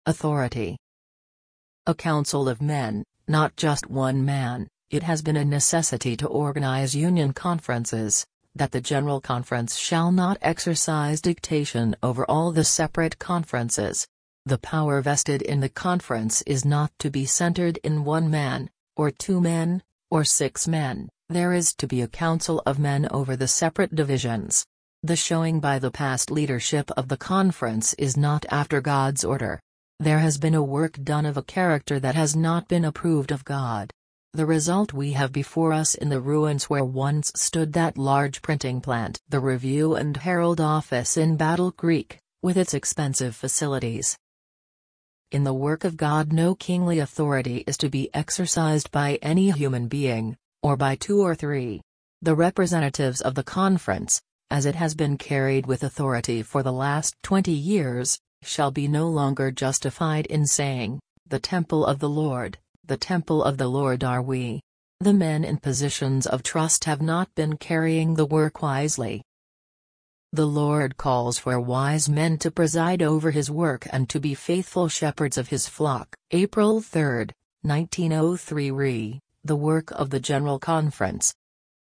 Authority. A council of men, not just one man. It has been a necessity to organize union conferences, that the General Conference shall not exercise dictation over all the separate conferences. The power vested in the conference is not to be centered in one man, or two men, or 6 men. There is to be a council of men over the separate divisions. The showing by the past leadership of the conference is not after God's order. There has been a work done of a character that has not been approved of God. The result we have before us in the ruins where once stood that large printing plant, the Review and Herald office in Battle Creek, with its expensive facilities. In the work of God, no kingly authority is to be exercised by any human being, or by 2 or 3. The representatives of the conference, as it has been carried with authority for the last 20 years, shall be no longer justified in saying, "The temple of the Lord, the temple of the Lord are we." The men in positions of trust have not been carrying the work wisely. The Lord calls for wise men to preside over his work and to be faithful shepherds of his flock. April 3, 1903. The work of the General Conference.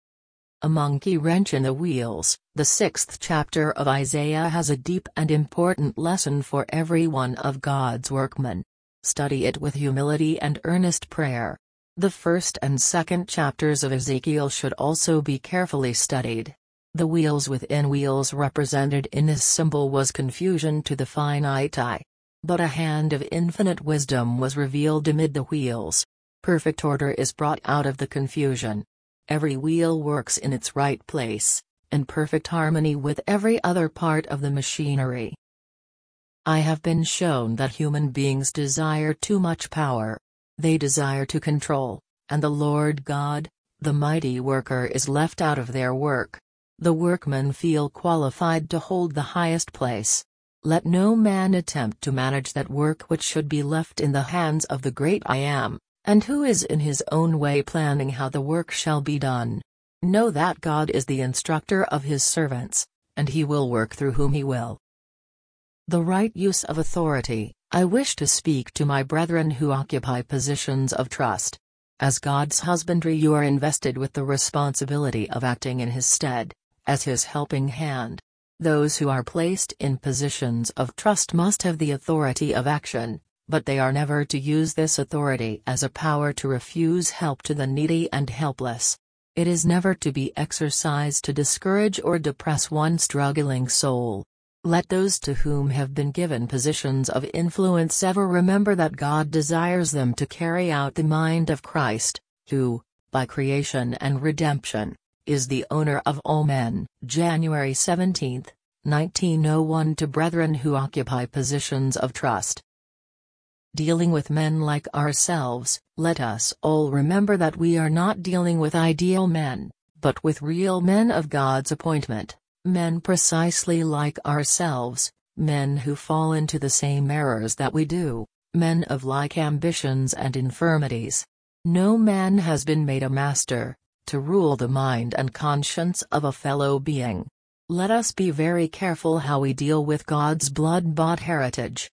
A monkey wrench in the wheels. The 6th chapter of Isaiah has a deep and important lesson for every one of God's workmen. Study it with humility and earnest prayer. The 1st and 2nd chapters of Ezekiel should also be carefully studied. The wheels within wheels represented in this symbol was confusion to the finite eye. But a hand of infinite wisdom was revealed amid the wheels. Perfect order is brought out of the confusion. Every wheel works in its right place, in perfect harmony with every other part of the machinery. I have been shown that human beings desire too much power. They desire to control, and the Lord God, the mighty worker, is left out of their work. The workmen feel qualified to hold the highest place. Let no man attempt to manage that work which should be left in the hands of the great I Am, and who is in his own way planning how the work shall be done. Know that God is the instructor of his servants, and he will work through whom he will. The right use of authority. I wish to speak to my brethren who occupy positions of trust. As God's husbandry, you are invested with the responsibility of acting in his stead, as his helping hand. Those who are placed in positions of trust must have the authority of action, but they are never to use this authority as a power to refuse help to the needy and helpless. It is never to be exercised to discourage or depress one struggling soul. Let those to whom have been given positions of influence ever remember that God desires them to carry out the mind of Christ, who, by creation and redemption, is the owner of all men. January 17, 1901. To brethren who occupy positions of trust. Dealing with men like ourselves, let us all remember that we are not dealing with ideal men, but with real men of God's appointment. Men precisely like ourselves, men who fall into the same errors that we do, men of like ambitions and infirmities. No man has been made a master, to rule the mind and conscience of a fellow being. Let us be very careful how we deal with God's blood-bought heritage.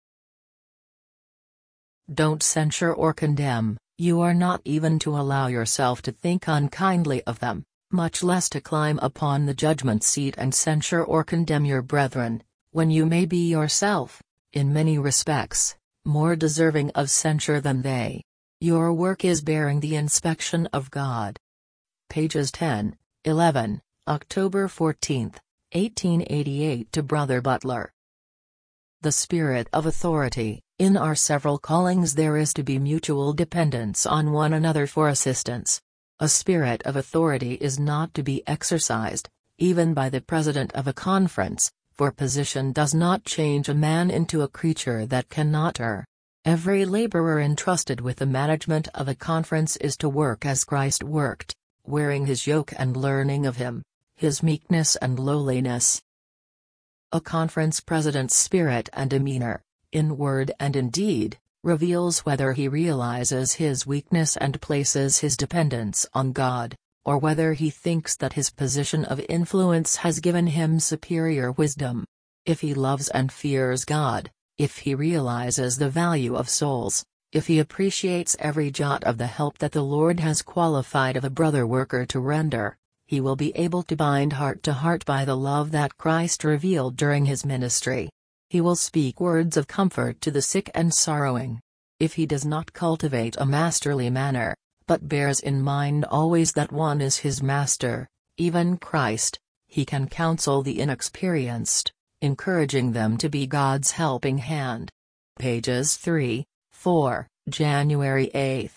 Don't censure or condemn. You are not even to allow yourself to think unkindly of them, much less to climb upon the judgment seat and censure or condemn your brethren, when you may be yourself, in many respects, more deserving of censure than they. Your work is bearing the inspection of God. Pages 10, 11, October 14, 1888. To Brother Butler. The spirit of authority. In our several callings there is to be mutual dependence on one another for assistance. A spirit of authority is not to be exercised, even by the president of a conference, for position does not change a man into a creature that cannot err. Every laborer entrusted with the management of a conference is to work as Christ worked, wearing his yoke and learning of him, his meekness and lowliness. A conference president's spirit and demeanor, in word and in deed, reveals whether he realizes his weakness and places his dependence on God, or whether he thinks that his position of influence has given him superior wisdom. If he loves and fears God, If he realizes the value of souls, if he appreciates every jot of the help that the Lord has qualified of a brother worker to render, he will be able to bind heart to heart by the love that Christ revealed during his ministry. He will speak words of comfort to the sick and sorrowing. If he does not cultivate a masterly manner, but bears in mind always that one is his master, even Christ, he can counsel the inexperienced, encouraging them to be God's helping hand. Pages 3, 4, January 8,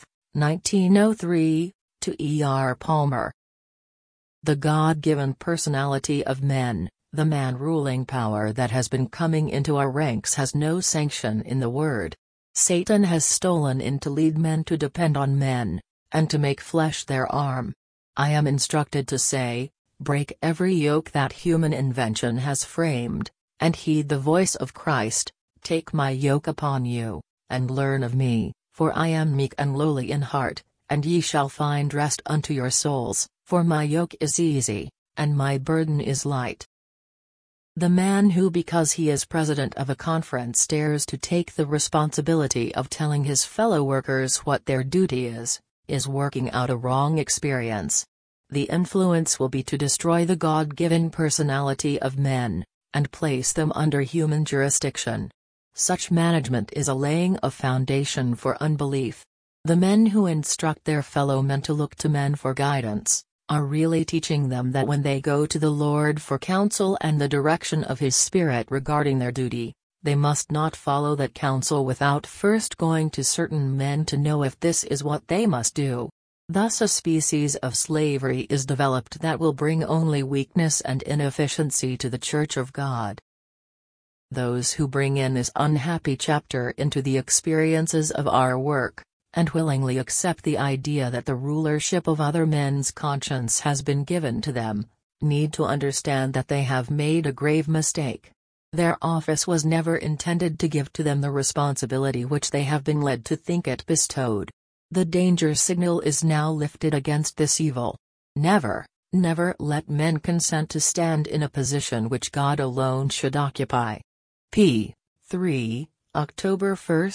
1903, to E. R. Palmer. The God-given personality of men, the man-ruling power that has been coming into our ranks has no sanction in the Word. Satan has stolen in to lead men to depend on men, and to make flesh their arm. I am instructed to say, break every yoke that human invention has framed, and heed the voice of Christ. Take my yoke upon you, and learn of me, for I am meek and lowly in heart, and ye shall find rest unto your souls, for my yoke is easy, and my burden is light. The man who, because he is president of a conference, dares to take the responsibility of telling his fellow workers what their duty is working out a wrong experience. The influence will be to destroy the God-given personality of men, and place them under human jurisdiction. Such management is a laying of foundation for unbelief. The men who instruct their fellow men to look to men for guidance, are really teaching them that when they go to the Lord for counsel and the direction of His Spirit regarding their duty, they must not follow that counsel without first going to certain men to know if this is what they must do. Thus a species of slavery is developed that will bring only weakness and inefficiency to the Church of God. Those who bring in this unhappy chapter into the experiences of our work, and willingly accept the idea that the rulership of other men's conscience has been given to them, need to understand that they have made a grave mistake. Their office was never intended to give to them the responsibility which they have been led to think it bestowed. The danger signal is now lifted against this evil. Never, never let men consent to stand in a position which God alone should occupy. P. 3, October 1,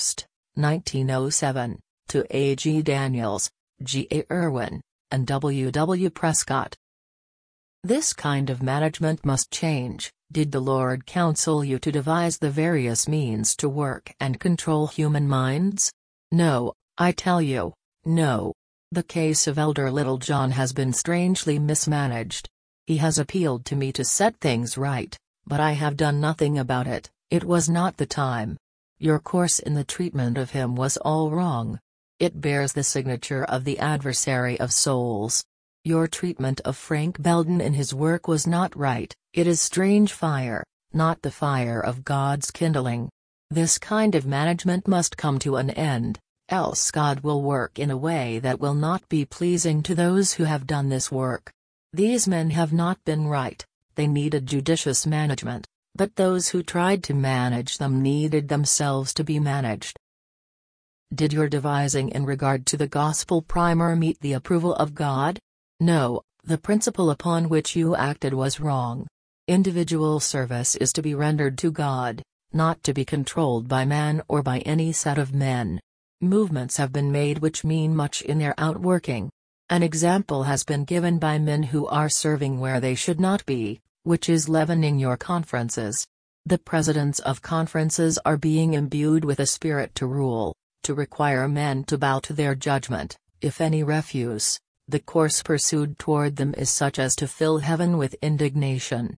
1907, to A. G. Daniels, G. A. Irwin, and W. W. Prescott. This kind of management must change. Did the Lord counsel you to devise the various means to work and control human minds? No, I tell you, no. The case of Elder Littlejohn has been strangely mismanaged. He has appealed to me to set things right, but I have done nothing about it. It was not the time. Your course in the treatment of him was all wrong. It bears the signature of the adversary of souls. Your treatment of Frank Belden in his work was not right. It is strange fire, not the fire of God's kindling. This kind of management must come to an end, else God will work in a way that will not be pleasing to those who have done this work. These men have not been right, they needed judicious management, but those who tried to manage them needed themselves to be managed. Did your devising in regard to the Gospel Primer meet the approval of God? No, the principle upon which you acted was wrong. Individual service is to be rendered to God, not to be controlled by man or by any set of men. Movements have been made which mean much in their outworking. An example has been given by men who are serving where they should not be, which is leavening your conferences. The presidents of conferences are being imbued with a spirit to rule, to require men to bow to their judgment. If any refuse, the course pursued toward them is such as to fill heaven with indignation.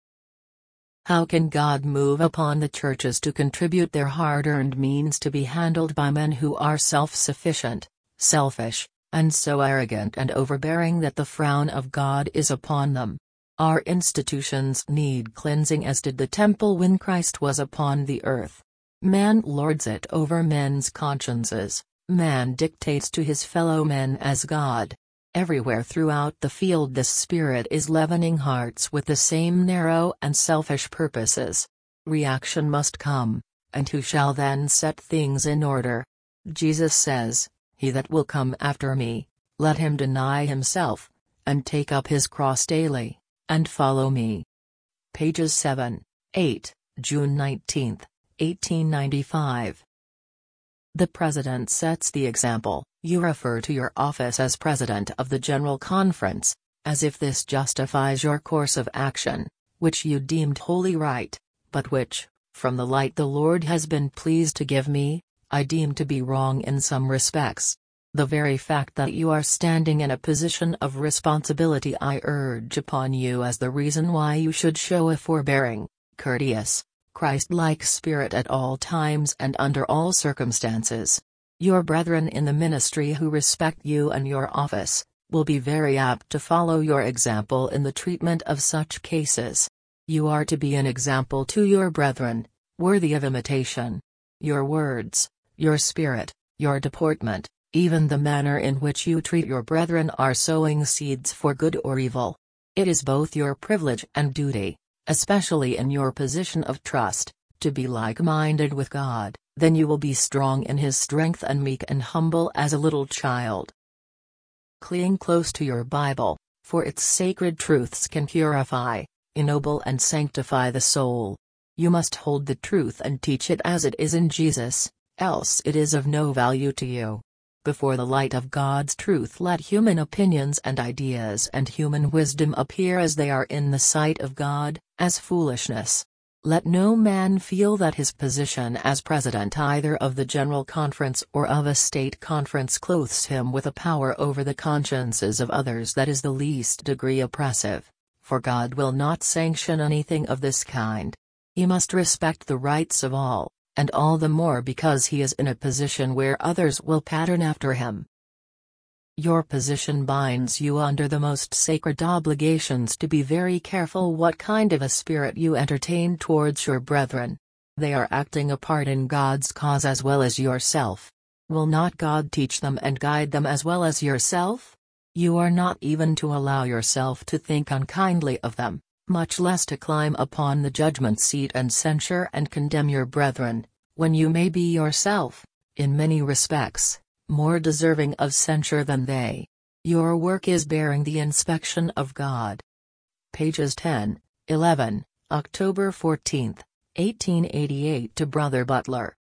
How can God move upon the churches to contribute their hard-earned means to be handled by men who are self-sufficient, selfish, and so arrogant and overbearing that the frown of God is upon them? Our institutions need cleansing as did the temple when Christ was upon the earth. Man lords it over men's consciences, man dictates to his fellow men as God. Everywhere throughout the field this spirit is leavening hearts with the same narrow and selfish purposes. Reaction must come, and who shall then set things in order? Jesus says, "He that will come after me, let him deny himself, and take up his cross daily, and follow me." Pages 7, 8, June 19, 1895. The President sets the example. You refer to your office as President of the General Conference, as if this justifies your course of action, which you deemed wholly right, but which, from the light the Lord has been pleased to give me, I deem to be wrong in some respects. The very fact that you are standing in a position of responsibility I urge upon you as the reason why you should show a forbearing, courteous, Christ-like spirit at all times and under all circumstances. Your brethren in the ministry who respect you and your office, will be very apt to follow your example in the treatment of such cases. You are to be an example to your brethren, worthy of imitation. Your words, your spirit, your deportment, even the manner in which you treat your brethren are sowing seeds for good or evil. It is both your privilege and duty, especially in your position of trust, to be like-minded with God, then you will be strong in His strength and meek and humble as a little child. Cling close to your Bible, for its sacred truths can purify, ennoble and sanctify the soul. You must hold the truth and teach it as it is in Jesus, else it is of no value to you. Before the light of God's truth let human opinions and ideas and human wisdom appear as they are in the sight of God, as foolishness. Let no man feel that his position as president either of the General Conference or of a state conference clothes him with a power over the consciences of others that is the least degree oppressive, for God will not sanction anything of this kind. He must respect the rights of all, and all the more because he is in a position where others will pattern after him. Your position binds you under the most sacred obligations to be very careful what kind of a spirit you entertain towards your brethren. They are acting a part in God's cause as well as yourself. Will not God teach them and guide them as well as yourself? You are not even to allow yourself to think unkindly of them, much less to climb upon the judgment seat and censure and condemn your brethren, when you may be yourself, in many respects, more deserving of censure than they. Your work is bearing the inspection of God. Pages 10, 11, October 14, 1888 to Brother Butler.